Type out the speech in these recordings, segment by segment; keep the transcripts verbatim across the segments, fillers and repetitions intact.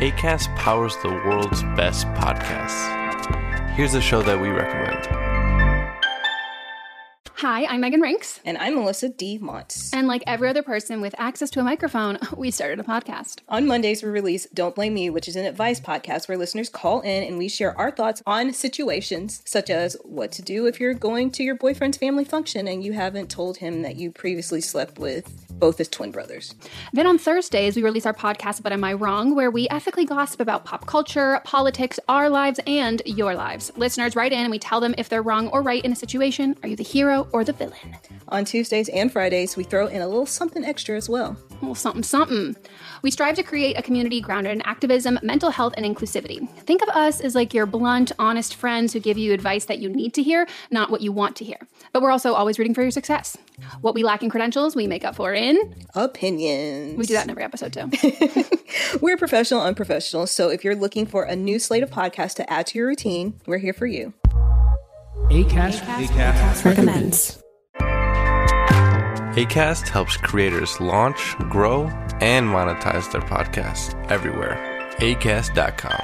Acast powers the world's best podcasts. Here's a show that we recommend. Hi, I'm Megan Rinks. And I'm Melissa D. Montz. And like every other person with access to a microphone, we started a podcast. On Mondays, we release Don't Blame Me, which is an advice podcast where listeners call in and we share our thoughts on situations such as what to do if you're going to your boyfriend's family function and you haven't told him that you previously slept with both his twin brothers. Then on Thursdays, we release our podcast, But Am I Wrong?, where we ethically gossip about pop culture, politics, our lives, and your lives. Listeners write in and we tell them if they're wrong or right in a situation. Are you the hero or the villain? On Tuesdays and Fridays, we throw in a little something extra as well. A little something, something. We strive to create a community grounded in activism, mental health, and inclusivity. Think of us as like your blunt, honest friends who give you advice that you need to hear, not what you want to hear. But we're also always rooting for your success. What we lack in credentials, we make up for in... opinions. We do that in every episode, too. We're professional, unprofessional, so if you're looking for a new slate of podcasts to add to your routine, we're here for you. Acast, Acast, Acast recommends. Acast helps creators launch, grow, and monetize their podcasts everywhere. acast dot com.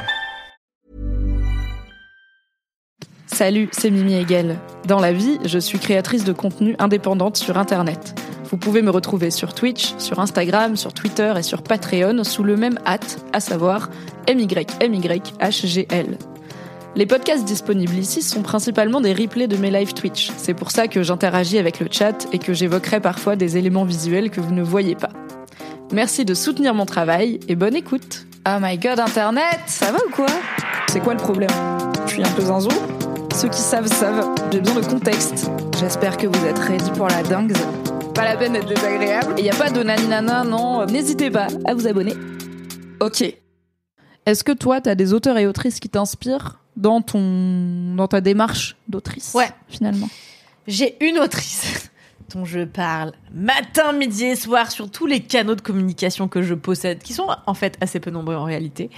Salut, c'est Mimi Hegel. Dans la vie, je suis créatrice de contenu indépendante sur Internet. Vous pouvez me retrouver sur Twitch, sur Instagram, sur Twitter et sur Patreon sous le même hâte, à savoir M Y M Y H G L. Les podcasts disponibles ici sont principalement des replays de mes live Twitch. C'est pour ça que j'interagis avec le chat et que j'évoquerai parfois des éléments visuels que vous ne voyez pas. Merci de soutenir mon travail et bonne écoute. Oh my god, Internet, ça va ou quoi ? C'est quoi le problème ? Je suis un peu zinzou ? Ceux qui savent, savent. J'ai besoin de contexte. J'espère que vous êtes ready pour la dingue. Pas la peine d'être désagréable. Et y a pas de naninana, non. N'hésitez pas à vous abonner. Ok. Est-ce que toi, t'as des auteurs et autrices qui t'inspirent dans ton, dans ta démarche d'autrice ? Ouais. Finalement. J'ai une autrice dont je parle matin, midi et soir sur tous les canaux de communication que je possède, qui sont en fait assez peu nombreux en réalité.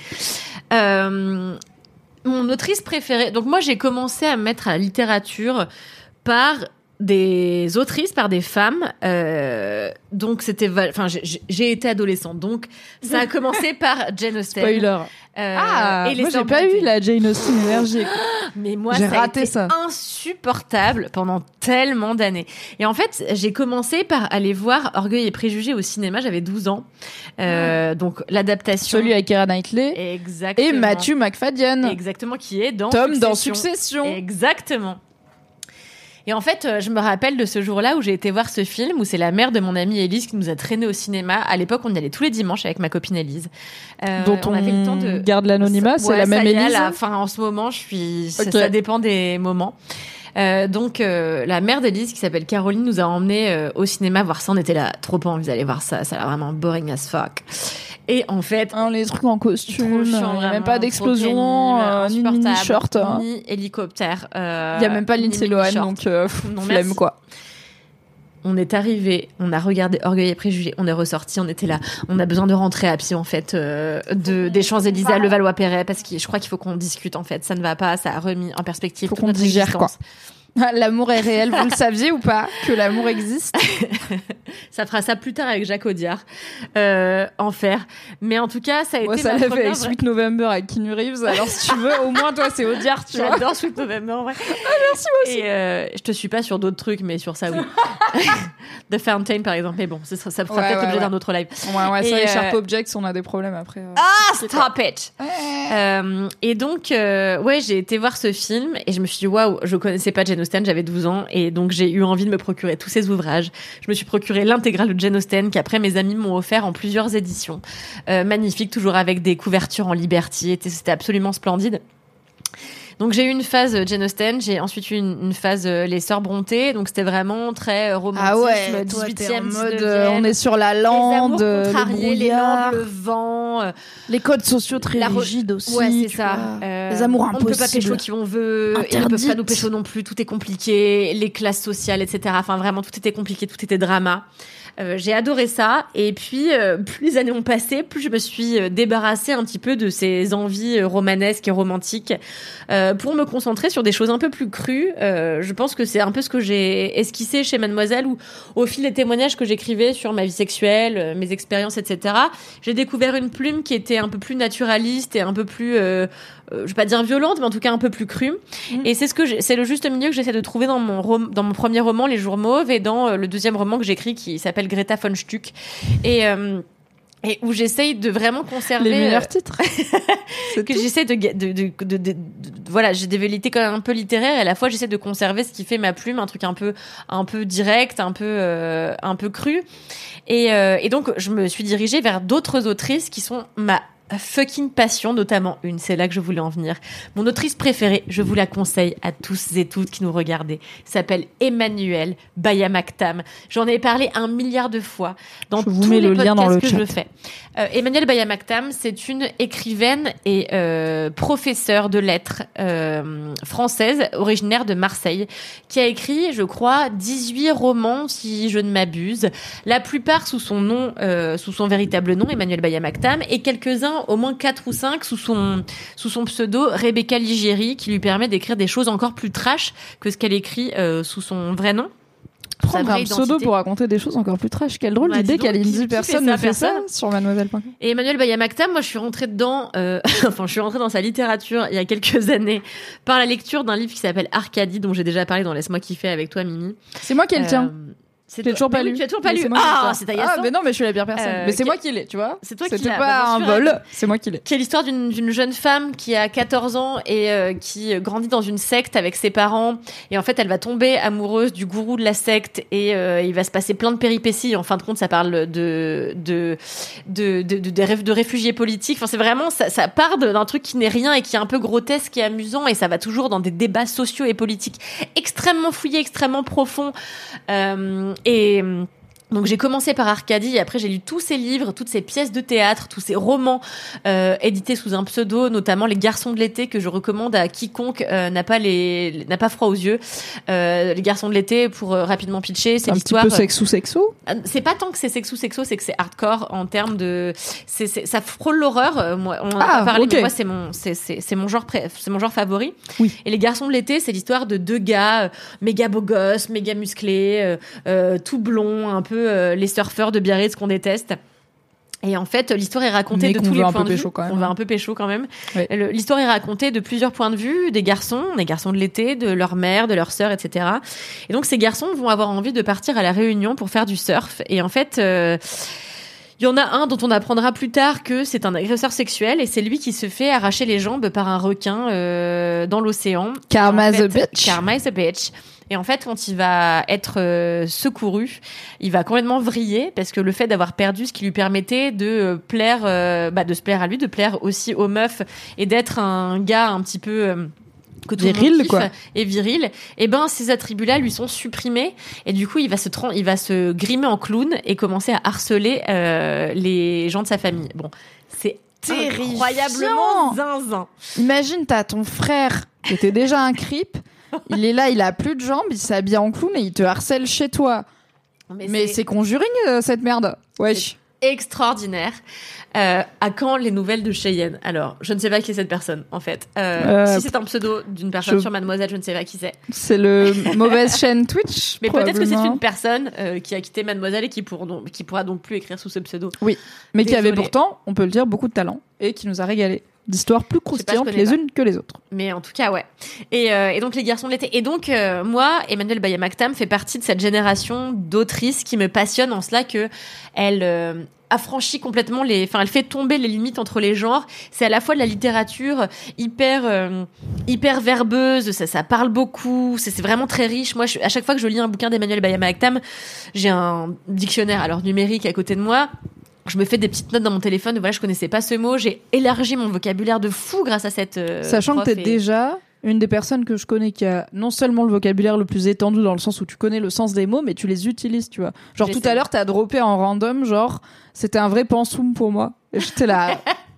Euh... Mon autrice préférée... Donc moi, j'ai commencé à me mettre à la littérature par des autrices, par des femmes. Euh, donc c'était... Enfin, j'ai, j'ai été adolescente. Donc ça a commencé par Jane Austen. Spoiler. Euh, ah, et les moi j'ai pas eu la Jane Austen énergie. Mais moi, j'ai ça raté a été ça. insupportable pendant tellement d'années. Et en fait, j'ai commencé par aller voir Orgueil et Préjugés au cinéma. J'avais douze ans. Euh, donc l'adaptation. Celui avec Keira Knightley. Exactement. Et Matthew Macfadyen. Exactement, qui est dans Tom Succession. dans Succession. Exactement. Et en fait, je me rappelle de ce jour-là où j'ai été voir ce film, où c'est la mère de mon amie Élise qui nous a traînés au cinéma. À l'époque, on y allait tous les dimanches avec ma copine Élise. Euh, Dont on, on avait le temps de garde l'anonymat, c'est ouais, la même ça y est, Élise. là, enfin, en ce moment, je suis. Okay. Ça, ça dépend des moments. Euh, donc euh, la mère d'Élise qui s'appelle Caroline nous a emmenés euh, au cinéma voir ça. On était là, trop pas envie d'aller voir ça. Ça a l'air vraiment boring as fuck. Et en fait, hein, les trucs en costume, il n'y a même pas d'explosion, euh, ni mini short, hein. ni hélicoptère. Il euh, y a même pas Lindsay Lohan, donc euh, non, flemme merci. Quoi. On est arrivé, on a regardé Orgueil et Préjugés, on est ressorti, on était là. On a besoin de rentrer à pied en fait euh, de des Champs-Élysées à Levallois-Perret parce que je crois qu'il faut qu'on discute en fait. Ça ne va pas, ça a remis en perspective faut toute qu'on notre digère existence. Quoi. L'amour est réel, vous le saviez ou pas que l'amour existe? Ça fera ça plus tard avec Jacques Audiard, euh, Enfer. Mais en tout cas, ça a ouais, été ça ma l'a fait première avec vraie... Sweet November avec Keanu Reeves. Alors si tu veux, au moins toi c'est Audiard, tu vois. J'adore Sweet November en vrai. Ah merci moi aussi. Et euh, je te suis pas sur d'autres trucs, mais sur ça oui. The Fountain par exemple. Mais bon, ça, ça fera ouais, peut-être ouais, l'objet ouais. d'un autre live. Ouais ouais, ça et les euh... Sharp Objects, on a des problèmes après. Euh... Ah stop it. Ouais. Euh, et donc euh, ouais, j'ai été voir ce film et je me suis dit waouh, je connaissais pas Jane Austen, j'avais douze ans. Et donc, j'ai eu envie de me procurer tous ces ouvrages. Je me suis procuré l'intégrale de Jane Austen qu'après, mes amis m'ont offert en plusieurs éditions. Euh, magnifique, toujours avec des couvertures en Liberty. C'était absolument splendide. Donc j'ai eu une phase Jane Austen, j'ai ensuite eu une, une phase euh, les Sœurs Brontë, donc c'était vraiment très romantisme, ah ouais, dix-huitième, mode, euh, on est sur la lande, les amours contrariés, le les langues, le vent, euh, les codes sociaux très la rigides aussi. Ouais, c'est ça. Euh, les amours impossibles. On ne peut pas pécho qui on veut, Interdites. ils ne peuvent pas nous pécho non plus, tout est compliqué, les classes sociales, et cetera. Enfin vraiment, tout était compliqué, tout était drama. Euh, j'ai adoré ça. Et puis, euh, plus les années ont passé, plus je me suis euh, débarrassée un petit peu de ces envies euh, romanesques et romantiques euh, pour me concentrer sur des choses un peu plus crues. Euh, je pense que c'est un peu ce que j'ai esquissé chez Mademoiselle, où au fil des témoignages que j'écrivais sur ma vie sexuelle, euh, mes expériences, et cetera, j'ai découvert une plume qui était un peu plus naturaliste et un peu plus, euh, euh, je vais pas dire violente, mais en tout cas un peu plus crue. Mmh. Et c'est ce que j'ai, c'est le juste milieu que j'essaie de trouver dans mon rom- dans mon premier roman, Les Jours Mauves, et dans euh, le deuxième roman que j'écris qui s'appelle Greta von Stuck. Et euh, et où j'essaye de vraiment conserver les meilleurs titres. que tout. J'essaie de de, de, de, de, de, de voilà, j'ai des velléités quand même un peu littéraires, et à la fois j'essaie de conserver ce qui fait ma plume, un truc un peu un peu direct, un peu euh, un peu cru. Et euh, et donc je me suis dirigée vers d'autres autrices qui sont ma fucking passion, notamment une, c'est là que je voulais en venir. Mon autrice préférée, je vous la conseille à tous et toutes qui nous regardez, s'appelle Emmanuelle Bayamaktam. J'en ai parlé un milliard de fois dans je vous tous mets les le lien podcasts dans le que chat. je fais. Euh, Emmanuelle Bayamaktam, c'est une écrivaine et euh, professeure de lettres euh, française, originaire de Marseille, qui a écrit, je crois, dix-huit romans, si je ne m'abuse, la plupart sous son nom, euh, sous son véritable nom, Emmanuelle Bayamaktam, et quelques-uns au moins quatre ou cinq sous son, sous son pseudo Rebecca Ligieri, qui lui permet d'écrire des choses encore plus trash que ce qu'elle écrit euh, sous son vrai nom. Prendre un pseudo pour raconter des choses encore plus trash. Quelle drôle bah, d'idée donc, qu'Aline dit personne ne fait personne. ça sur mademoiselle point com. Et Emmanuelle Bayamaktam, moi je suis rentrée dedans, euh, enfin je suis rentrée dans sa littérature il y a quelques années par la lecture d'un livre qui s'appelle Arcadie, dont j'ai déjà parlé dans Laisse-moi kiffer avec toi, Mimi. C'est moi qui le tiens. Euh, C'est toujours pas lu. Oui, tu as toujours pas mais lu. C'est ah, c'est agaçant. Ah, mais non, mais je suis la pire personne. Euh, mais c'est qui... moi qui l'ai, tu vois. C'est toi qui C'était l'as. pas bah, un vol, c'est moi qui l'ai. Qui est l'histoire d'une, d'une jeune femme qui a quatorze ans et euh, qui grandit dans une secte avec ses parents. Et en fait, elle va tomber amoureuse du gourou de la secte et euh, il va se passer plein de péripéties. En fin de compte, ça parle de de de de, de, de, de réfugiés politiques. Enfin, c'est vraiment ça, ça part d'un truc qui n'est rien et qui est un peu grotesque et amusant, et ça va toujours dans des débats sociaux et politiques extrêmement fouillés, extrêmement profonds. Euh, et Donc j'ai commencé par Arcadie, et après j'ai lu tous ces livres, toutes ces pièces de théâtre, tous ces romans euh, édités sous un pseudo, notamment Les Garçons de l'été, que je recommande à quiconque euh, n'a pas les n'a pas froid aux yeux. Euh, Les Garçons de l'été, pour euh, rapidement pitcher, c'est un l'histoire. Un petit peu sexo sexo. Euh, c'est pas tant que c'est sexo sexo, c'est que c'est hardcore en termes de. C'est, c'est ça frôle l'horreur. Euh, moi, on en a ah, pas parlé, okay. mais moi c'est mon c'est c'est c'est mon genre pré... c'est mon genre favori. Oui. Et Les Garçons de l'été, c'est l'histoire de deux gars euh, méga beaux gosses, méga musclés, euh, euh, tout blonds, un peu euh, les surfeurs de Biarritz qu'on déteste. Et en fait, l'histoire est racontée Mais de tous les points de vue. Quand même. On va un peu pécho quand même. Ouais. Le, l'histoire est racontée de plusieurs points de vue, des garçons, des garçons de l'été, de leur mère, de leur sœur, et cetera. Et donc, ces garçons vont avoir envie de partir à la Réunion pour faire du surf. Et en fait, euh, il y en a un dont on apprendra plus tard que c'est un agresseur sexuel, et c'est lui qui se fait arracher les jambes par un requin euh, dans l'océan. Karma en fait, the bitch. Karma is a bitch. Et en fait, quand il va être euh, secouru, il va complètement vriller, parce que le fait d'avoir perdu ce qui lui permettait de euh, plaire, euh, bah, de se plaire à lui, de plaire aussi aux meufs, et d'être un gars un petit peu euh, que tout viril, le monde kiffe, quoi. Et viril, et ben ces attributs-là lui sont supprimés, et du coup il va se tra- il va se grimer en clown et commencer à harceler euh, les gens de sa famille. Bon, c'est Terrifiant. incroyablement zinzin. Imagine, t'as ton frère qui était déjà un creep. Il est là, il a plus de jambes, il s'habille en clown et il te harcèle chez toi. Mais, Mais c'est... c'est Conjuring, euh, cette merde. Wesh. Extraordinaire. Euh, à quand les nouvelles de Cheyenne? Alors, je ne sais pas qui est cette personne, en fait. Euh, euh, si c'est un pseudo d'une personne je... sur Mademoiselle, je ne sais pas qui c'est. C'est le mauvaise chaîne Twitch. Mais peut-être que c'est une personne euh, qui a quitté Mademoiselle et qui, pour, donc, qui pourra donc plus écrire sous ce pseudo. Oui, mais Désolée. Qui avait pourtant, on peut le dire, beaucoup de talent et qui nous a régalé. D'histoires plus croustillantes les pas. unes que les autres. Mais en tout cas, ouais. Et, euh, et donc, Les Garçons de l'été. Et donc, euh, moi, Emmanuelle Bayamaktam fait partie de cette génération d'autrices qui me passionne en cela que elle euh, affranchit complètement les... Enfin, elle fait tomber les limites entre les genres. C'est à la fois de la littérature hyper, euh, hyper verbeuse, ça, ça parle beaucoup, c'est, c'est vraiment très riche. Moi, je, à chaque fois que je lis un bouquin d'Emmanuelle Bayamaktam, j'ai un dictionnaire, alors numérique, à côté de moi. Je me fais des petites notes dans mon téléphone. Voilà, je connaissais pas ce mot. J'ai élargi mon vocabulaire de fou grâce à cette. Euh, Sachant que t'es et... déjà une des personnes que je connais qui a non seulement le vocabulaire le plus étendu dans le sens où tu connais le sens des mots, mais tu les utilises, tu vois. Genre J'essaie. Tout à l'heure, t'as droppé en random, genre c'était un vrai pensum pour moi. Et j'étais là.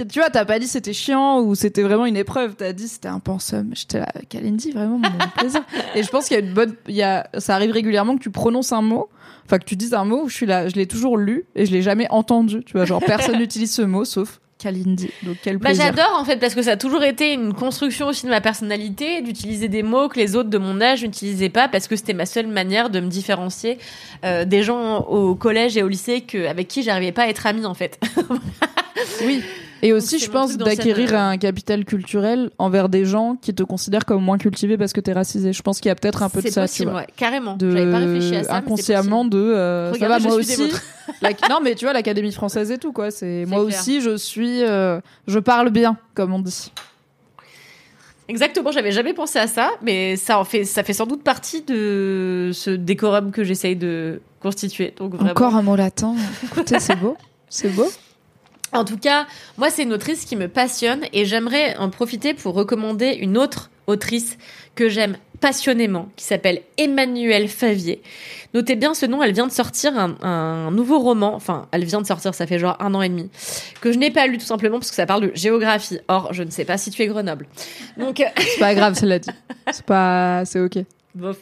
Tu vois, t'as pas dit c'était chiant ou c'était vraiment une épreuve. T'as dit c'était un pensum. J'étais là, Kalindi, vraiment, mon plaisir. Et je pense qu'il y a une bonne, il y a, ça arrive régulièrement que tu prononces un mot, enfin que tu dises un mot où je suis là, je l'ai toujours lu et je l'ai jamais entendu. Tu vois, genre personne n'utilise ce mot sauf Kalindi. Donc quel plaisir. Bah j'adore en fait parce que ça a toujours été une construction aussi de ma personnalité d'utiliser des mots que les autres de mon âge n'utilisaient pas parce que c'était ma seule manière de me différencier euh, des gens au collège et au lycée que avec qui j'arrivais pas à être amie en fait. Oui. Et aussi, donc, je pense, d'acquérir de... un capital culturel envers des gens qui te considèrent comme moins cultivé parce que t'es racisé. Je pense qu'il y a peut-être un peu c'est de ça, possible, tu vois. Ouais, carrément. De... J'avais pas réfléchi à ça. Inconsciemment de. Euh, ça va, moi aussi. La... Non, mais tu vois, l'Académie française et tout, quoi. C'est, c'est moi clair. aussi, je suis. Euh, je parle bien, comme on dit. Exactement, j'avais jamais pensé à ça, mais ça en fait, ça fait sans doute partie de ce décorum que j'essaye de constituer. Donc vraiment... Encore un mot latin. Écoutez, c'est beau, c'est beau. En tout cas, moi, c'est une autrice qui me passionne et j'aimerais en profiter pour recommander une autre autrice que j'aime passionnément, qui s'appelle Emmanuelle Favier. Notez bien ce nom, elle vient de sortir un, un nouveau roman, enfin, elle vient de sortir, ça fait genre un an et demi, que je n'ai pas lu tout simplement parce que ça parle de géographie. Or, je ne sais pas situer Grenoble. Donc... C'est pas grave, cela dit. C'est pas... C'est ok. Bof.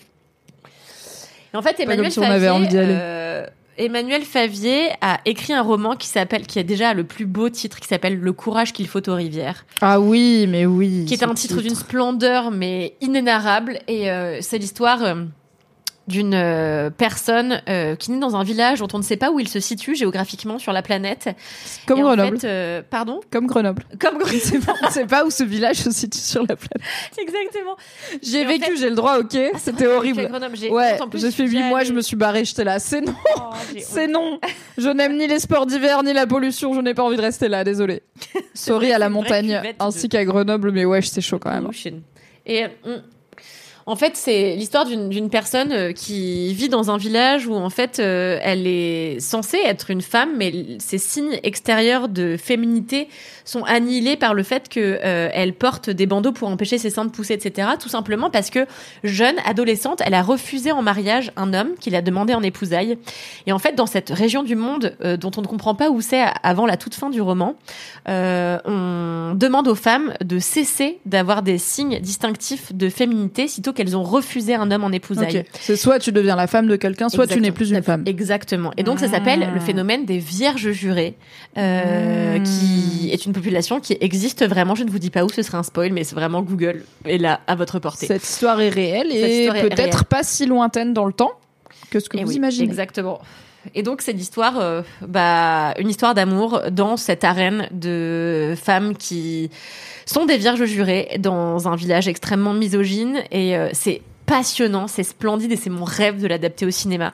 Et en fait, Emmanuelle si Favier... on avait envie d'y aller. Euh... Emmanuelle Favier a écrit un roman qui s'appelle, qui a déjà le plus beau titre, qui s'appelle Le courage qu'il faut aux rivières. Ah oui, mais oui. Qui est un titre, titre d'une splendeur, mais inénarrable. Et euh, c'est l'histoire euh, d'une euh, personne euh, qui naît dans un village dont on ne sait pas où il se situe géographiquement sur la planète. Comme et Grenoble. En fait, euh, pardon ? Comme Grenoble. Comme Grenoble. On ne sait pas où ce village se situe sur la planète. Exactement. J'y ai et vécu, en fait... j'ai le droit, ok. Ah, c'était horrible. Grenoble, j'ai ouais, en plus, j'ai fait huit mois, je me suis barrée, j'étais là. C'est non, oh, c'est non. Je n'aime ni les sports d'hiver, ni la pollution, je n'ai pas envie de rester là, désolée. Sorry à la montagne, ainsi de... qu'à Grenoble, mais ouais, c'est chaud quand même. Et on... En fait, c'est l'histoire d'une, d'une personne qui vit dans un village où, en fait, euh, elle est censée être une femme, mais ses signes extérieurs de féminité sont annihilés par le fait que euh, elle porte des bandeaux pour empêcher ses seins de pousser, et cetera. Tout simplement parce que, jeune, adolescente, elle a refusé en mariage un homme qui l'a demandé en épousailles. Et en fait, dans cette région du monde euh, dont on ne comprend pas où c'est avant la toute fin du roman, euh, on demande aux femmes de cesser d'avoir des signes distinctifs de féminité sitôt qu'elles ont refusé un homme en épousailles. Okay. C'est soit tu deviens la femme de quelqu'un, soit Exactement. Tu n'es plus une femme. Exactement. Et donc mmh. ça s'appelle le phénomène des vierges jurées, euh, mmh. qui est une population qui existe vraiment. Je ne vous dis pas où, ce serait un spoil, mais c'est vraiment Google est là à votre portée. Cette histoire est réelle et histoire peut-être réelle. Pas si lointaine dans le temps que ce que et vous oui, imaginez. Exactement. Et donc c'est l'histoire, euh, bah, une histoire d'amour dans cette arène de femmes qui sont des vierges jurées dans un village extrêmement misogyne et euh, c'est passionnant, c'est splendide et c'est mon rêve de l'adapter au cinéma.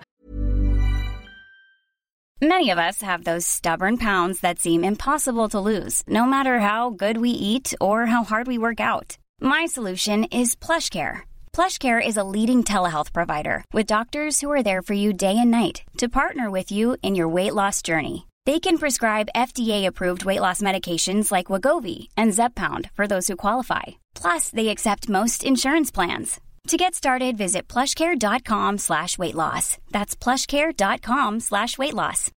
Many of us have those stubborn pounds that seem impossible to lose, no matter how good we eat or how hard we work out. My solution is PlushCare. PlushCare is a leading telehealth provider with doctors who are there for you day and night to partner with you in your weight loss journey. They can prescribe F D A-approved weight loss medications like Wegovy and Zepbound for those who qualify. Plus, they accept most insurance plans. To get started, visit plushcare.com slash weight loss. That's plushcare.com slash weight loss.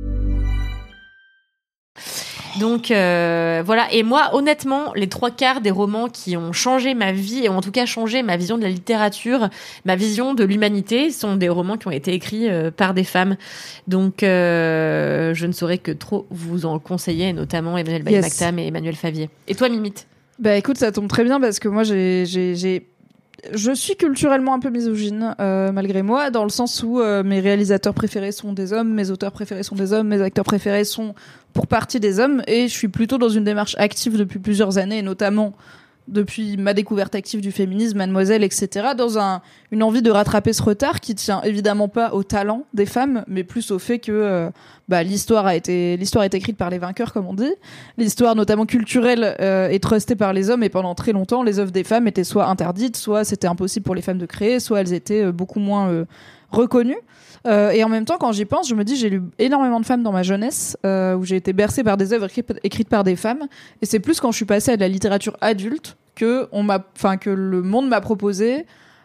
Donc euh, voilà, et moi honnêtement les trois quarts des romans qui ont changé ma vie et ont en tout cas changé ma vision de la littérature, ma vision de l'humanité sont des romans qui ont été écrits euh, par des femmes. Donc euh, je ne saurais que trop vous en conseiller, notamment Emmanuelle yes. Bailly-Mactam et Emmanuelle Favier. Et toi Mimite? Bah écoute, ça tombe très bien parce que moi j'ai j'ai j'ai je suis culturellement un peu misogyne, euh, malgré moi, dans le sens où euh, mes réalisateurs préférés sont des hommes, mes auteurs préférés sont des hommes, mes acteurs préférés sont pour partie des hommes, et je suis plutôt dans une démarche active depuis plusieurs années, et notamment depuis ma découverte active du féminisme, Mademoiselle, et cetera, dans un, une envie de rattraper ce retard qui tient évidemment pas au talent des femmes, mais plus au fait que euh, bah, l'histoire a été l'histoire est écrite par les vainqueurs, comme on dit. L'histoire, notamment culturelle, euh, est trustée par les hommes, et pendant très longtemps, les œuvres des femmes étaient soit interdites, soit c'était impossible pour les femmes de créer, soit elles étaient euh, beaucoup moins euh, reconnues. Euh, et en même temps, quand j'y pense, je me dis, j'ai lu énormément de femmes dans ma jeunesse, euh, où j'ai été bercée par des œuvres écrites, écrites par des femmes. Et c'est plus quand je suis passée à de la littérature adulte que on m'a, enfin, que le monde m'a proposé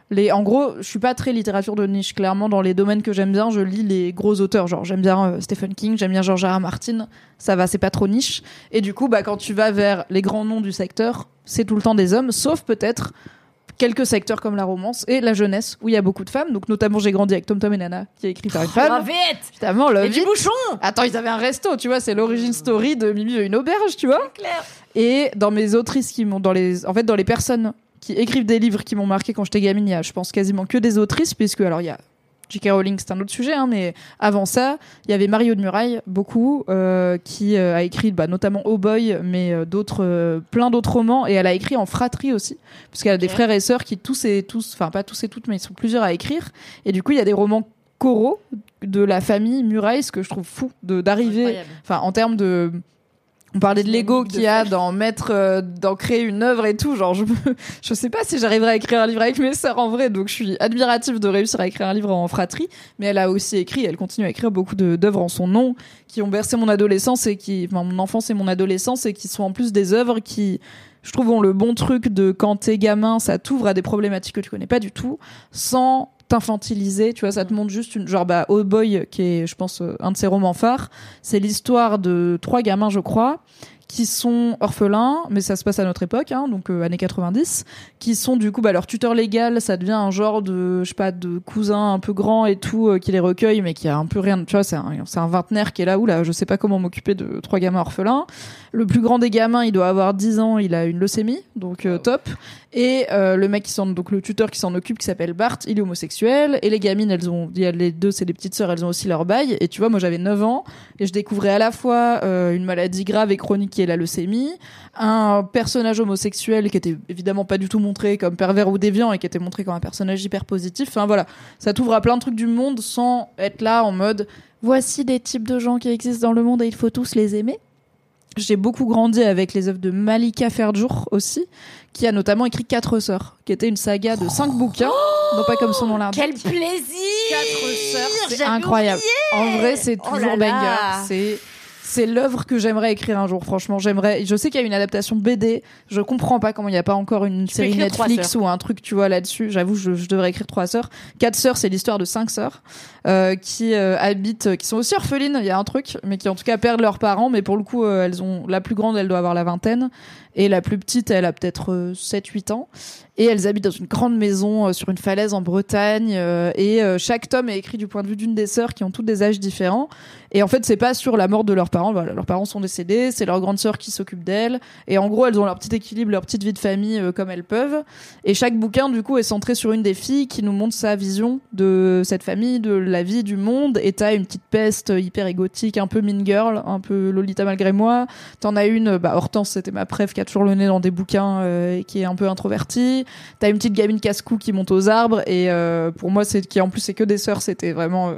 Les, en gros, je suis pas très littérature de niche. Clairement, dans les domaines que j'aime bien, je lis les gros auteurs. Genre, j'aime bien euh, Stephen King, j'aime bien George R R. Martin. Ça va, c'est pas trop niche. Et du coup, bah, quand tu vas vers les grands noms du secteur, c'est tout le temps des hommes, sauf peut-être quelques secteurs comme la romance et la jeunesse, où il y a beaucoup de femmes. Donc, notamment, j'ai grandi avec Tom Tom et Nana, qui est écrit par une femme. Oh, vite! Évidemment, Love Et du It. bouchon! Attends, ils avaient un resto, tu vois, c'est l'origin story de Mimi et une auberge, tu vois. C'est clair. Et dans mes autrices qui m'ont, dans les, en fait, dans les personnes qui écrivent des livres qui m'ont marqué quand j'étais gamine, il y a, je pense, quasiment que des autrices, puisque, alors, il y a J K. Rowling, c'est un autre sujet, hein, mais avant ça, il y avait Marie de Muraille, beaucoup, euh, qui euh, a écrit, bah, notamment Oh Boy, mais euh, d'autres, euh, plein d'autres romans, et elle a écrit en fratrie aussi, parce qu'elle a okay. des frères et sœurs qui tous et tous, enfin, pas tous et toutes, mais ils sont plusieurs à écrire, et du coup, il y a des romans coraux de la famille Muraille, ce que je trouve fou, de, d'arriver, enfin, en termes de, on parlait de l'ego qu'il y a d'en mettre, euh, d'en créer une œuvre et tout. Genre, je, me, je sais pas si j'arriverai à écrire un livre avec mes sœurs en vrai, donc je suis admirative de réussir à écrire un livre en fratrie. Mais elle a aussi écrit, elle continue à écrire beaucoup de, d'œuvres en son nom, qui ont bercé mon adolescence et qui, enfin, mon enfance et mon adolescence, et qui sont en plus des œuvres qui, je trouve, ont le bon truc de quand t'es gamin, ça t'ouvre à des problématiques que tu connais pas du tout, sans t'infantiliser, tu vois, ça te montre juste une, genre, bah, Oh Boy, qui est, je pense, un de ses romans phares, c'est l'histoire de trois gamins, je crois, qui sont orphelins, mais ça se passe à notre époque, hein, donc euh, années quatre-vingt-dix, qui sont du coup, bah, leur tuteur légal, ça devient un genre de, je sais pas, de cousin un peu grand et tout, euh, qui les recueille, mais qui a un peu rien, tu vois, c'est un, c'est un vingtenaire qui est là, où là, je sais pas comment m'occuper de trois gamins orphelins. Le plus grand des gamins, il doit avoir dix ans, il a une leucémie, donc euh, top. Et euh, le mec qui s'en, donc le tuteur qui s'en occupe, qui s'appelle Bart, il est homosexuel. Et les gamines, elles ont, il y a les deux, c'est des petites sœurs, elles ont aussi leur bail. Et tu vois, moi j'avais neuf ans et je découvrais à la fois euh, une maladie grave et chronique qui est la leucémie, un personnage homosexuel qui était évidemment pas du tout montré comme pervers ou déviant et qui était montré comme un personnage hyper positif. Enfin voilà, ça t'ouvre à plein de trucs du monde sans être là en mode voici des types de gens qui existent dans le monde et il faut tous les aimer. J'ai beaucoup grandi avec les œuvres de Malika Ferjour aussi, qui a notamment écrit Quatre sœurs, qui était une saga de cinq oh bouquins, non pas comme son nom l'indique. Quel plaisir! Quatre sœurs, c'est J'avais incroyable. Oublié. En vrai, c'est toujours oh banger. C'est c'est l'œuvre que j'aimerais écrire un jour. Franchement, j'aimerais. Je sais qu'il y a une adaptation B D. Je comprends pas comment il n'y a pas encore une tu série Netflix ou un truc, tu vois, là-dessus. J'avoue, je, je devrais écrire Trois sœurs. Quatre sœurs, c'est l'histoire de cinq sœurs euh, qui euh, habitent, qui sont aussi orphelines. Il y a un truc, mais qui en tout cas perdent leurs parents. Mais pour le coup, euh, elles ont la plus grande, elle doit avoir la vingtaine, et la plus petite, elle a peut-être euh, sept huit ans. Et elles habitent dans une grande maison euh, sur une falaise en Bretagne. Euh, et euh, chaque tome est écrit du point de vue d'une des sœurs qui ont toutes des âges différents. Et en fait, c'est pas sur la mort de leurs parents. Voilà, leurs parents sont décédés. C'est leur grande sœur qui s'occupe d'elles. Et en gros, elles ont leur petit équilibre, leur petite vie de famille euh, comme elles peuvent. Et chaque bouquin, du coup, est centré sur une des filles qui nous montre sa vision de cette famille, de la vie, du monde. Et t'as une petite peste hyper égotique, un peu mean girl, un peu Lolita malgré moi. T'en as une, bah, Hortense, c'était ma préf, qui a toujours le nez dans des bouquins euh, et qui est un peu introvertie. T'as une petite gamine casse-cou qui monte aux arbres. Et euh, pour moi, c'est qui en plus c'est que des sœurs, c'était vraiment euh,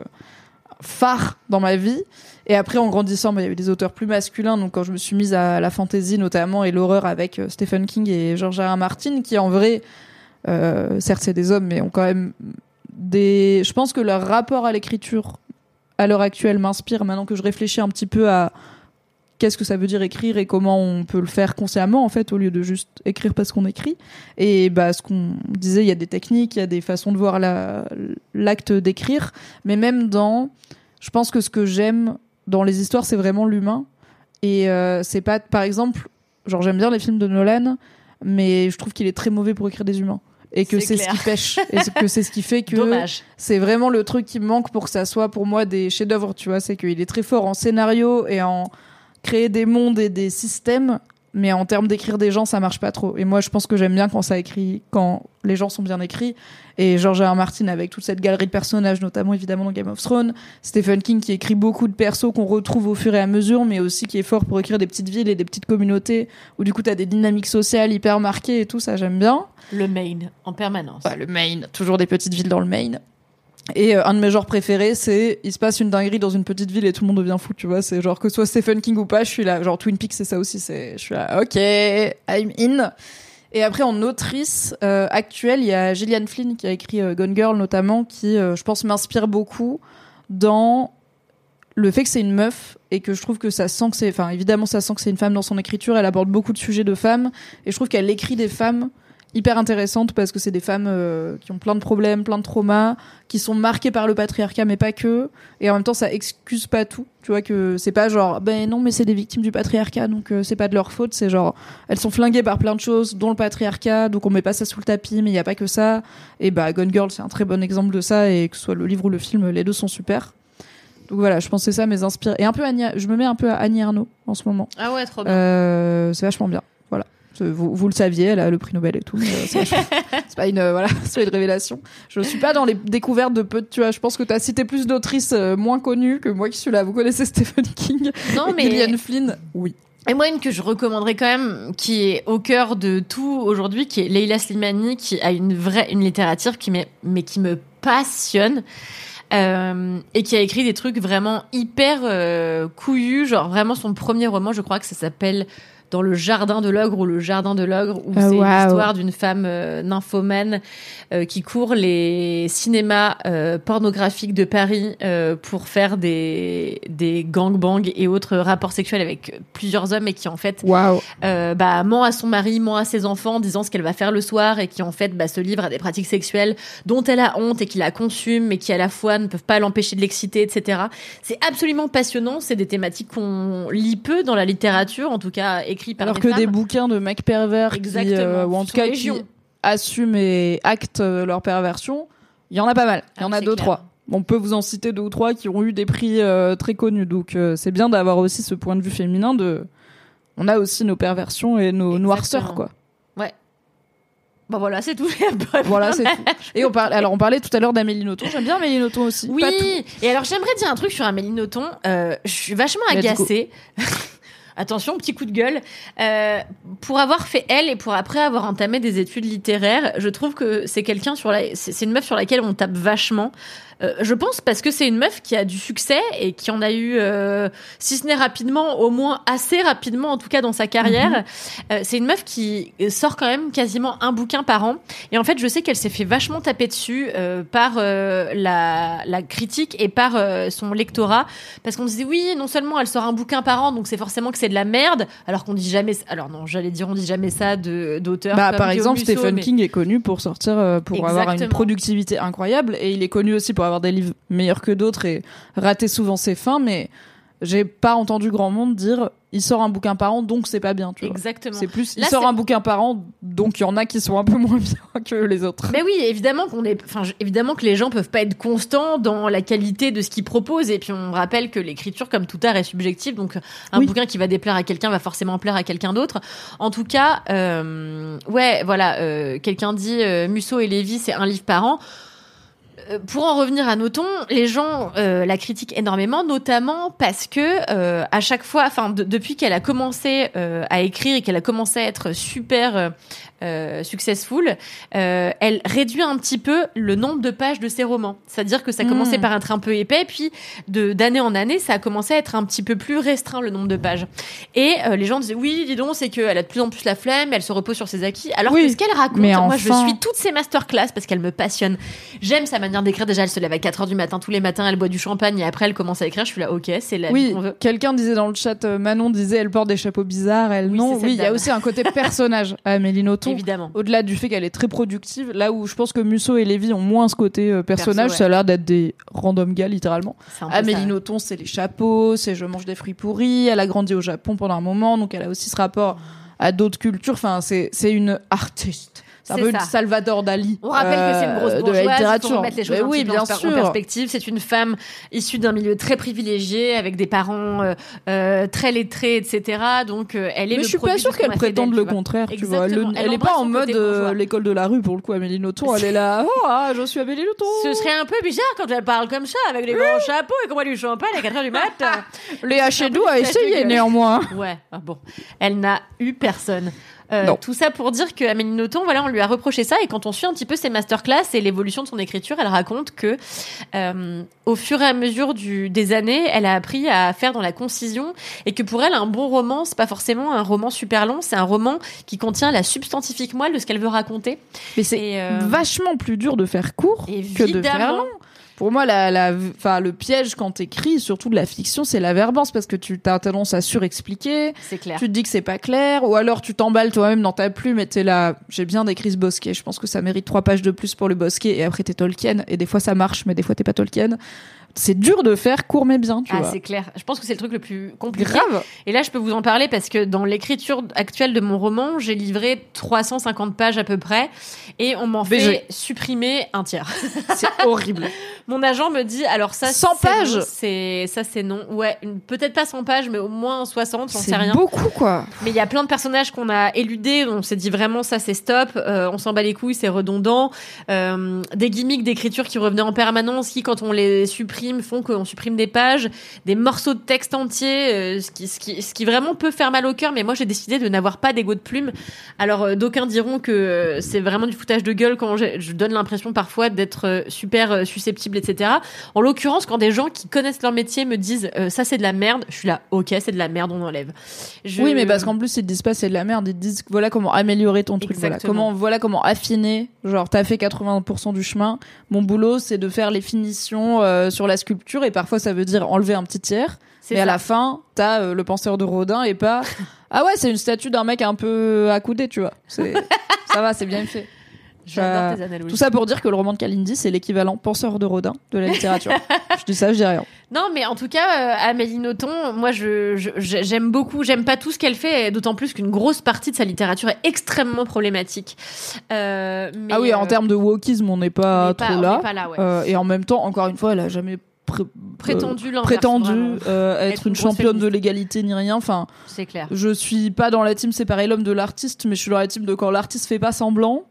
phare dans ma vie. Et après, en grandissant, bah, il y a eu des auteurs plus masculins. Donc, quand je me suis mise à la fantasy notamment et l'horreur avec euh, Stephen King et George R R. Martin, qui en vrai, euh, certes c'est des hommes, mais ont quand même des. Je pense que leur rapport à l'écriture à l'heure actuelle m'inspire maintenant que je réfléchis un petit peu à qu'est-ce que ça veut dire écrire et comment on peut le faire consciemment en fait au lieu de juste écrire parce qu'on écrit. Et bah ce qu'on disait, il y a des techniques, il y a des façons de voir la, l'acte d'écrire, mais même dans, je pense que ce que j'aime dans les histoires, c'est vraiment l'humain. Et euh, c'est pas, par exemple, genre j'aime bien les films de Nolan, mais je trouve qu'il est très mauvais pour écrire des humains. Et que c'est, c'est ce qui pêche. Et que c'est ce qui fait que Dommage. C'est vraiment le truc qui me manque pour que ça soit pour moi des chefs-d'œuvre, tu vois. C'est qu'il est très fort en scénario et en créer des mondes et des systèmes, mais en termes d'écrire des gens, ça marche pas trop. Et moi, je pense que j'aime bien quand ça écrit, quand les gens sont bien écrits. Et George R R. Martin, avec toute cette galerie de personnages, notamment évidemment dans Game of Thrones, Stephen King qui écrit beaucoup de persos qu'on retrouve au fur et à mesure, mais aussi qui est fort pour écrire des petites villes et des petites communautés où du coup t'as des dynamiques sociales hyper marquées et tout, ça j'aime bien. Le Maine, en permanence. Ouais, le Maine, toujours des petites villes dans le Maine. Et euh, un de mes genres préférés, c'est il se passe une dinguerie dans une petite ville et tout le monde devient fou, tu vois. C'est genre que ce soit Stephen King ou pas, je suis là. Genre Twin Peaks, c'est ça aussi. C'est, je suis là, ok, I'm in. Et après, en autrice euh, actuelle, il y a Gillian Flynn qui a écrit euh, Gone Girl notamment, qui, euh, je pense, m'inspire beaucoup dans le fait que c'est une meuf et que je trouve que ça sent que c'est... Enfin, évidemment, ça sent que c'est une femme dans son écriture. Elle aborde beaucoup de sujets de femmes et je trouve qu'elle écrit des femmes hyper intéressantes parce que c'est des femmes euh, qui ont plein de problèmes, plein de traumas, qui sont marquées par le patriarcat mais pas que, et en même temps ça excuse pas tout, tu vois, que c'est pas genre ben non mais c'est des victimes du patriarcat donc euh, c'est pas de leur faute, c'est genre elles sont flinguées par plein de choses dont le patriarcat, donc on met pas ça sous le tapis, mais il y a pas que ça, et bah Gone Girl c'est un très bon exemple de ça, et que ce soit le livre ou le film, les deux sont super. Donc voilà, je pense que c'est ça mes inspirations, et un peu Annie, je me mets un peu à Annie Ernaux en ce moment. Ah ouais, trop bien. Euh, c'est vachement bien. Voilà. Vous, vous le saviez, elle a le prix Nobel et tout. Mais euh, c'est, c'est pas une, euh, voilà, c'est pas une révélation. Je suis pas dans les découvertes de peu. Tu vois, je pense que t'as cité plus d'autrices euh, moins connues que moi qui suis là. Vous connaissez Stephen King, non mais Gillian Flynn, oui. Et moi, une que je recommanderais quand même, qui est au cœur de tout aujourd'hui, qui est Leila Slimani, qui a une vraie, une littérature qui m'est, mais qui me passionne. Euh, et qui a écrit des trucs vraiment hyper euh, couillus, genre vraiment son premier roman, je crois que ça s'appelle Dans le jardin de l'ogre ou le jardin de l'ogre, où oh, c'est wow. l'histoire d'une femme euh, nymphomane euh, qui court les cinémas euh, pornographiques de Paris euh, pour faire des des gangbangs et autres rapports sexuels avec plusieurs hommes, et qui en fait wow. euh, bah ment à son mari, ment à ses enfants, en disant ce qu'elle va faire le soir, et qui en fait bah, se livre à des pratiques sexuelles dont elle a honte et qui la consume, mais qui à la fois ne peuvent pas l'empêcher de l'exciter, et cetera. C'est absolument passionnant. C'est des thématiques qu'on lit peu dans la littérature, en tout cas écrit par Alors des que femmes. des bouquins de mecs pervers Exactement. qui, euh, ou en tout Sous cas Légion. qui assument et actent euh, leur perversion, il y en a pas mal. Il y en Ah, a c'est deux, clair. trois. On peut vous en citer deux ou trois qui ont eu des prix euh, très connus. Donc euh, c'est bien d'avoir aussi ce point de vue féminin de... On a aussi nos perversions et nos Exactement. noirceurs, quoi. Ouais. Bon voilà, c'est tout. Voilà, c'est tout. Et on parlait, alors on parlait tout à l'heure d'Amélie Nothomb. J'aime bien Amélie Nothomb aussi. Oui. Pas tout. Et alors j'aimerais dire un truc sur Amélie Nothomb. Euh, je suis vachement Let's agacée. Attention, petit coup de gueule. Euh, pour avoir fait elle et pour après avoir entamé des études littéraires, je trouve que c'est quelqu'un sur la, c'est, c'est une meuf sur laquelle on tape vachement. Euh, je pense parce que c'est une meuf qui a du succès et qui en a eu, euh, si ce n'est rapidement, au moins assez rapidement, en tout cas dans sa carrière. Mm-hmm. Euh, c'est une meuf qui sort quand même quasiment un bouquin par an. Et en fait, je sais qu'elle s'est fait vachement taper dessus euh, par euh, la, la critique et par euh, son lectorat, parce qu'on disait oui, non seulement elle sort un bouquin par an, donc c'est forcément que c'est de la merde, alors qu'on dit jamais. Alors non, j'allais dire on dit jamais ça de d'auteurs. Bah, comme par Guillaume exemple, Musso, Stephen mais... King est connu pour sortir, euh, pour avoir une Exactement. productivité incroyable, et il est connu aussi pour avoir des livres meilleurs que d'autres et rater souvent ses fins, mais j'ai pas entendu grand monde dire il sort un bouquin par an donc c'est pas bien, tu vois. Exactement. C'est plus il Là, sort c'est... un bouquin par an donc il y en a qui sont un peu moins bien que les autres. Mais oui, évidemment qu'on est, enfin évidemment que les gens peuvent pas être constants dans la qualité de ce qu'ils proposent, et puis on rappelle que l'écriture comme tout art est subjective, donc un oui. bouquin qui va déplaire à quelqu'un va forcément plaire à quelqu'un d'autre. En tout cas, euh, ouais, voilà, euh, quelqu'un dit euh, Musso et Lévy c'est un livre par an. Pour en revenir à Nothomb, les gens euh, la critiquent énormément, notamment parce que euh, à chaque fois, enfin de, depuis qu'elle a commencé euh, à écrire et qu'elle a commencé à être super euh, euh, successful, euh, elle réduit un petit peu le nombre de pages de ses romans. C'est-à-dire que ça commençait mmh. par être un peu épais, puis de d'année en année, ça a commencé à être un petit peu plus restreint le nombre de pages. Et euh, les gens disaient oui, dis donc, c'est qu'elle a de plus en plus la flemme, elle se repose sur ses acquis. Alors oui, que ce qu'elle raconte, mais moi enfin... je suis toutes ses masterclass parce qu'elle me passionne. J'aime sa manière d'écrire. Déjà, elle se lève à quatre heures du matin tous les matins, elle boit du champagne et après elle commence à écrire. Je suis là, ok, c'est la oui, vie qu'on veut. Quelqu'un disait dans le chat, euh, Manon disait elle porte des chapeaux bizarres, elle oui, non. Oui, il y a dame. aussi un côté personnage à Amélie Nothomb. Évidemment. Au-delà du fait qu'elle est très productive, là où je pense que Musso et Lévy ont moins ce côté euh, personnage, Perso, ouais. ça a l'air d'être des random gars littéralement. Amélie ça. Nothomb, c'est les chapeaux, c'est je mange des fruits pourris, elle a grandi au Japon pendant un moment, donc elle a aussi ce rapport à d'autres cultures. Enfin, c'est c'est une artiste. C'est un peu une Salvador Dali. On rappelle euh, que c'est une grosse bourgeoise, de la littérature. Pour remettre les choses mais un oui, petit bien peu en, sûr. en perspective. C'est une femme issue d'un milieu très privilégié, avec des parents euh, euh, très lettrés, et cetera. Donc, euh, elle est. Mais le je suis pas sûre qu'elle prétende le contraire. Tu vois, le, elle, elle est pas en mode euh, l'école de la rue pour le coup. Amélie Nothomb, elle est là. Oh, ah, je suis Amélie Nothomb. Ce serait un peu bizarre quand elle parle comme ça, avec des grands chapeaux et qu'on boit du champagne à quatre heures du mat. Léa Seydoux a essayé néanmoins. Ouais, ah bon, elle n'a eu personne. Euh, tout ça pour dire que Amélie Nothomb, voilà, on lui a reproché ça, et quand on suit un petit peu ses masterclass et l'évolution de son écriture, elle raconte que euh, au fur et à mesure du, des années, elle a appris à faire dans la concision, et que pour elle, un bon roman, c'est pas forcément un roman super long, c'est un roman qui contient la substantifique moelle de ce qu'elle veut raconter. Mais c'est et, euh, vachement plus dur de faire court que de faire long. Pour moi, la, la, enfin, le piège quand t'écris, surtout de la fiction, c'est la verbance, parce que tu as tendance à surexpliquer. C'est clair. Tu te dis que c'est pas clair, ou alors tu t'emballes toi-même dans ta plume et t'es là, j'ai bien décrit ce bosquet, je pense que ça mérite trois pages de plus pour le bosquet, et après t'es Tolkien, et des fois ça marche, mais des fois t'es pas Tolkien. C'est dur de faire court mais bien, tu ah, vois. C'est clair. Je pense que c'est le truc le plus compliqué. Grave. Et là, je peux vous en parler parce que dans l'écriture actuelle de mon roman, j'ai livré trois cent cinquante pages à peu près et on m'en fait B G. supprimer un tiers. C'est horrible. Mon agent me dit, alors ça, cent c'est pages non, c'est, ça, c'est non. Ouais, une- peut-être pas cent pages, mais au moins soixante, j'en sais C'est rien. beaucoup, quoi. Mais il y a plein de personnages qu'on a éludés, on s'est dit vraiment ça c'est stop, euh, on s'en bat les couilles, c'est redondant. Euh, des gimmicks d'écriture qui revenaient en permanence, qui quand on les supprime font qu'on supprime des pages, des morceaux de texte entiers, euh, ce, qui, ce, qui, ce qui vraiment peut faire mal au cœur. Mais moi j'ai décidé de n'avoir pas d'égo de plume. Alors euh, d'aucuns diront que euh, c'est vraiment du foutage de gueule quand je, je donne l'impression parfois d'être euh, super euh, susceptible, et cetera. En l'occurrence, quand des gens qui connaissent leur métier me disent euh, ça c'est de la merde, je suis là, ok c'est de la merde, on enlève. Je... Oui, mais parce qu'en plus, ils te disent pas c'est de la merde, ils te disent voilà comment améliorer ton truc, voilà Exactement. comment, voilà comment affiner. Genre, t'as fait quatre-vingts pour cent du chemin. Mon boulot, c'est de faire les finitions euh, sur la sculpture, et parfois ça veut dire enlever un petit tiers. C'est mais ça. à la fin, t'as euh, le penseur de Rodin et pas ah ouais, c'est une statue d'un mec un peu accoudé, tu vois. C'est ça va, c'est bien fait. J'adore Euh, tes analogies. Tout ça pour dire que le roman de Kalindi, c'est l'équivalent penseur de Rodin de la littérature. Je dis ça, je dis rien. Non, mais en tout cas, euh, Amélie Nothomb, moi, je, je, j'aime beaucoup. J'aime pas tout ce qu'elle fait, et d'autant plus qu'une grosse partie de sa littérature est extrêmement problématique. Euh, mais, Ah oui, en euh, termes de wokisme, on n'est pas on n'est pas- trop on là. n'est pas là, ouais. Euh, et en même temps, encore une fois, elle a jamais pré- Prétendu euh, l'inverse, prétendu vraiment. euh, être, Être une une grosse championne de féministe. l'égalité ni rien. Enfin, C'est clair. je suis pas dans la team séparer l'homme de l'artiste, mais je suis dans la team de quand l'artiste fait pas semblant.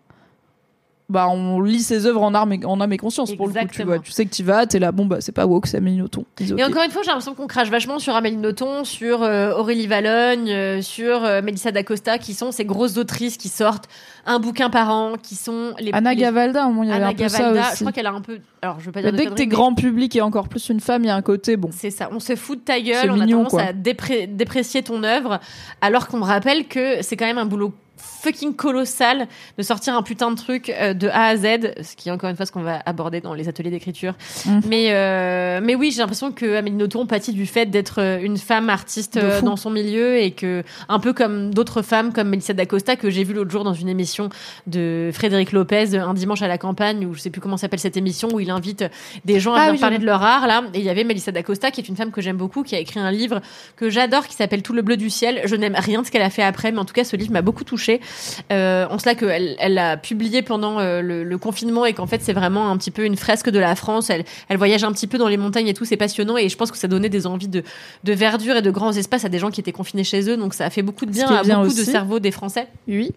Bah, on lit ses œuvres en âme et, en âme et conscience, pour le coup, tu Exactement. vois. Tu sais que tu vas, t'es là, bon, bah, c'est pas woke, c'est Amélie Nothomb. Dis, ok. Et encore une fois, j'ai l'impression qu'on crache vachement sur Amélie Nothomb, sur euh, Aurélie Valogne, euh, sur euh, Mélissa d'Acosta, qui sont ces grosses autrices qui sortent un bouquin par an, qui sont les... Anna les... Gavalda, au moins, il y avait Anna un peu Gavalda, ça je aussi. crois qu'elle a un peu... Alors, je veux pas Mais dire de dès que conneries, t'es mais grand public et encore plus une femme, il y a un côté, bon. c'est ça. On se fout de ta gueule, C'est on mignon, a tendance quoi. à dépré- déprécier ton œuvre, alors qu'on me rappelle que c'est quand même un boulot fucking colossal de sortir un putain de truc euh, de A à Z, ce qui est encore une fois ce qu'on va aborder dans les ateliers d'écriture. Mhm. Mais euh, mais oui, j'ai l'impression que Amélie Nothomb pâtit du fait d'être euh, une femme artiste De euh, fou. dans son milieu, et que un peu comme d'autres femmes comme Mélissa d'Acosta, que j'ai vu l'autre jour dans une émission de Frédéric Lopez, Un dimanche à la campagne, ou je sais plus comment s'appelle cette émission, où il invite des gens à Ah venir oui, parler j'ai de leur art là, et il y avait Mélissa d'Acosta qui est une femme que j'aime beaucoup, qui a écrit un livre que j'adore qui s'appelle Tout le bleu du ciel. Je n'aime rien de ce qu'elle a fait après, mais en tout cas ce livre m'a beaucoup touchée. Euh, en cela qu'elle elle l'a publié pendant euh, le, le confinement, et qu'en fait c'est vraiment un petit peu une fresque de la France. Elle, elle voyage un petit peu dans les montagnes et tout, c'est passionnant, et je pense que ça donnait des envies de, de verdure et de grands espaces à des gens qui étaient confinés chez eux, donc ça a fait beaucoup de bien qui est à bien beaucoup de aussi. cerveaux des Français. Oui.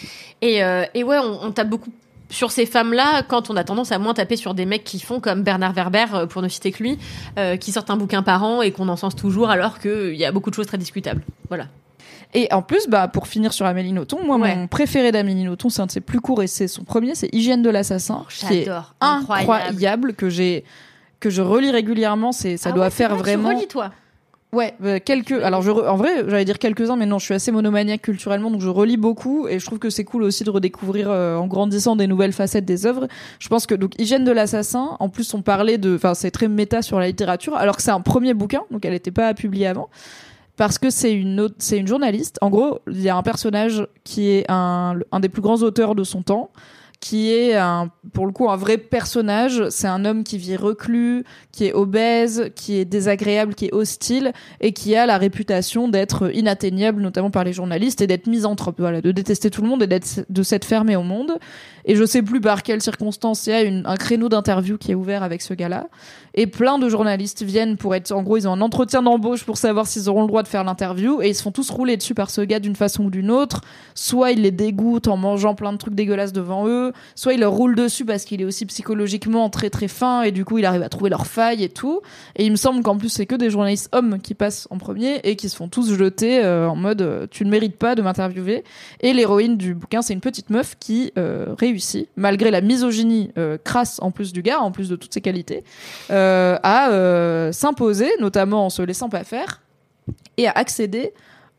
Et, euh, et ouais, on, on tape beaucoup sur ces femmes-là, quand on a tendance à moins taper sur des mecs qui font comme Bernard Werber, euh, pour ne citer que lui, euh, qui sortent un bouquin par an et qu'on encense toujours, alors qu'il y a beaucoup de choses très discutables. Voilà. Et en plus, bah, pour finir sur Amélie Nothomb, moi, Ouais. mon préféré d'Amélie Nothomb, c'est un de ses plus courts, et c'est son premier, c'est Hygiène de l'assassin, qui est J'adore. incroyable, que j'ai, que je relis régulièrement. C'est, ça Ah doit ouais, c'est faire vrai, vraiment. Tu relis, toi. Ouais, euh, quelques. Alors, je re- en vrai, j'allais dire quelques-uns, mais non, je suis assez monomaniaque culturellement, donc je relis beaucoup, et je trouve que c'est cool aussi de redécouvrir, euh, en grandissant, des nouvelles facettes des œuvres. Je pense que, donc, Hygiène de l'assassin, en plus, on parlait de, enfin, c'est très méta sur la littérature, alors que c'est un premier bouquin, donc elle n'était pas publiée avant. Parce que c'est une, autre, c'est une journaliste. En gros, il y a un personnage qui est un, un des plus grands auteurs de son temps, qui est un, pour le coup un vrai personnage. C'est un homme qui vit reclus, qui est obèse, qui est désagréable, qui est hostile, et qui a la réputation d'être inatteignable, notamment par les journalistes, et d'être misanthrope, voilà, de détester tout le monde et d'être, de s'être fermé au monde. Et je sais plus par quelles circonstances, il y a une, un créneau d'interview qui est ouvert avec ce gars-là. Et plein de journalistes viennent pour être, en gros, ils ont un entretien d'embauche pour savoir s'ils auront le droit de faire l'interview, et ils se font tous rouler dessus par ce gars d'une façon ou d'une autre. Soit il les dégoûte en mangeant plein de trucs dégueulasses devant eux, soit il leur roule dessus parce qu'il est aussi psychologiquement très très fin, et du coup il arrive à trouver leurs failles et tout. Et il me semble qu'en plus c'est que des journalistes hommes qui passent en premier et qui se font tous jeter euh, en mode euh, tu ne mérites pas de m'interviewer. Et l'héroïne du bouquin, c'est une petite meuf qui euh, réussit, malgré la misogynie euh, crasse en plus du gars, en plus de toutes ses qualités, euh, à euh, s'imposer, notamment en se laissant pas faire, et à accéder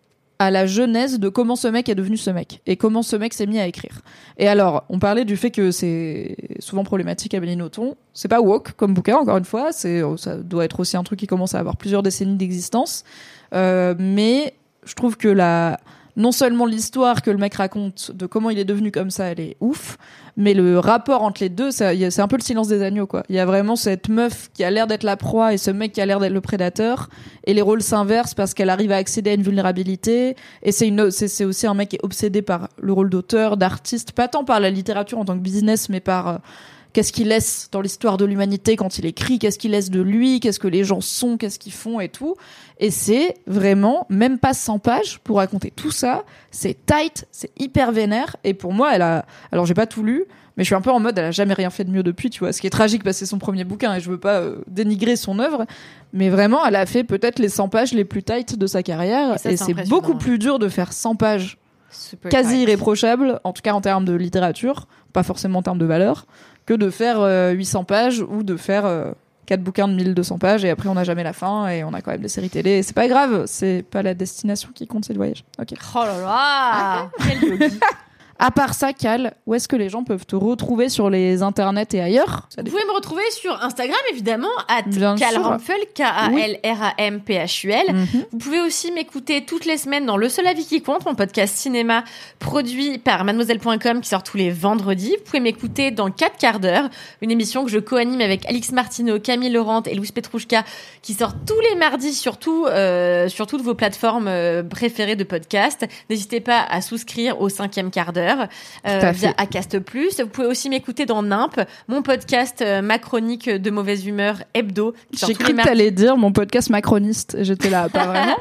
à la genèse de comment ce mec est devenu ce mec et comment ce mec s'est mis à écrire. Et alors, on parlait du fait que c'est souvent problématique Amélie Nothomb. C'est pas woke comme bouquin, encore une fois. C'est, ça doit être aussi un truc qui commence à avoir plusieurs décennies d'existence. Euh, mais je trouve que la... non seulement l'histoire que le mec raconte de comment il est devenu comme ça, elle est ouf, mais le rapport entre les deux, ça, y a, c'est un peu le silence des agneaux, quoi. Il y a vraiment cette meuf qui a l'air d'être la proie et ce mec qui a l'air d'être le prédateur, et les rôles s'inversent parce qu'elle arrive à accéder à une vulnérabilité, et c'est, une, c'est, c'est aussi un mec qui est obsédé par le rôle d'auteur, d'artiste, pas tant par la littérature en tant que business, mais par... Euh, qu'est-ce qu'il laisse dans l'histoire de l'humanité quand il écrit, qu'est-ce qu'il laisse de lui, qu'est-ce que les gens sont, qu'est-ce qu'ils font et tout. Et c'est vraiment, même pas cent pages pour raconter tout ça. C'est tight, c'est hyper vénère. Et pour moi, elle a, alors j'ai pas tout lu, mais je suis un peu en mode, elle a jamais rien fait de mieux depuis, tu vois. Ce qui est tragique parce que c'est son premier bouquin et je veux pas euh, dénigrer son œuvre. Mais vraiment, elle a fait peut-être les cent pages les plus tight de sa carrière. Et, ça, et c'est, c'est beaucoup plus dur de faire cent pages super quasi tight. Irréprochables, en tout cas en termes de littérature, pas forcément en termes de valeur, que de faire euh, huit cents pages ou de faire euh, quatre bouquins de mille deux cents pages et après on n'a jamais la fin et on a quand même des séries télé. Et c'est pas grave, c'est pas la destination qui compte, c'est le voyage. Ok. Oh là là, quel yogi. À part ça, Cal, où est-ce que les gens peuvent te retrouver sur les internets et ailleurs ? Vous pouvez me retrouver sur Instagram, évidemment, at Cal Ramphuel, K A L R A M P H U L. Mm-hmm. Vous pouvez aussi m'écouter toutes les semaines dans Le Seul Avis qui compte, mon podcast cinéma produit par mademoiselle point com qui sort tous les vendredis. Vous pouvez m'écouter dans quatre quarts d'heure, une émission que je co-anime avec Alix Martineau, Camille Laurent et Louise Petrouchka, qui sort tous les mardis sur, tout, euh, sur toutes vos plateformes euh, préférées de podcast. N'hésitez pas à souscrire au cinquième quart d'heure. Euh, via Acast plus. Vous pouvez aussi m'écouter dans Nimp, mon podcast euh, ma chronique de mauvaise humeur hebdo. J'ai cru que t'allais dire mon podcast macroniste. J'étais là, pas vraiment.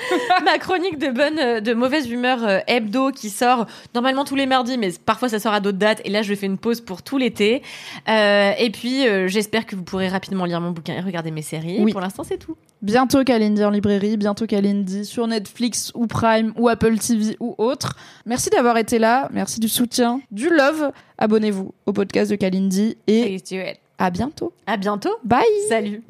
Ma chronique de bonne, de mauvaise humeur euh, hebdo qui sort normalement tous les mardis, mais parfois ça sort à d'autres dates. Et là, je fais une pause pour tout l'été. Euh, et puis, euh, j'espère que vous pourrez rapidement lire mon bouquin et regarder mes séries. Oui. Pour l'instant, c'est tout. Bientôt Kalindi en librairie, bientôt Kalindi sur Netflix ou Prime ou Apple T V ou autre. Merci d'avoir été là, merci du soutien, du love. Abonnez-vous au podcast de Kalindi et à bientôt. À bientôt. Bye. Salut.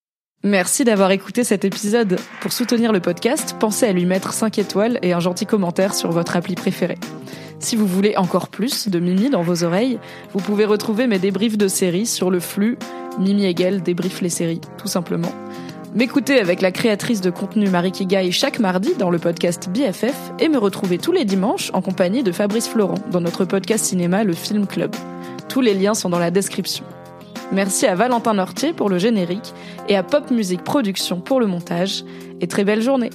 Merci d'avoir écouté cet épisode. Pour soutenir le podcast, pensez à lui mettre cinq étoiles et un gentil commentaire sur votre appli préférée. Si vous voulez encore plus de Mimi dans vos oreilles, vous pouvez retrouver mes débriefs de séries sur le flux Mimi Hegel débriefe les séries, tout simplement. M'écouter avec la créatrice de contenu Marie Kigai chaque mardi dans le podcast B F F et me retrouver tous les dimanches en compagnie de Fabrice Florent dans notre podcast cinéma Le Film Club. Tous les liens sont dans la description. Merci à Valentin Nortier pour le générique et à Pop Music Production pour le montage. Et très belle journée.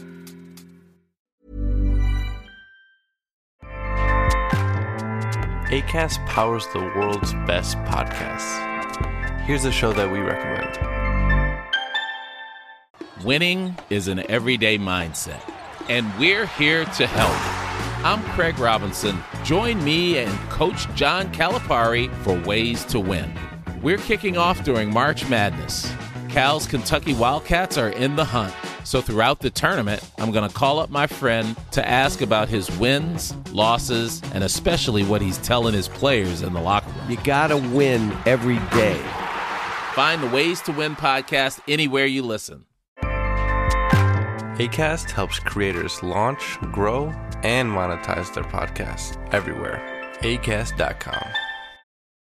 Acast powers the world's best podcasts. Here's a show that we recommend. Winning is an everyday mindset, and we're here to help. I'm Craig Robinson. Join me and Coach John Calipari for Ways to Win. We're kicking off during March Madness. Cal's Kentucky Wildcats are in the hunt, so throughout the tournament, I'm going to call up my friend to ask about his wins, losses, and especially what he's telling his players in the locker room. You gotta win every day. Find the Ways to Win podcast anywhere you listen. Acast helps creators launch, grow, and monetize their podcasts everywhere. acast dot com.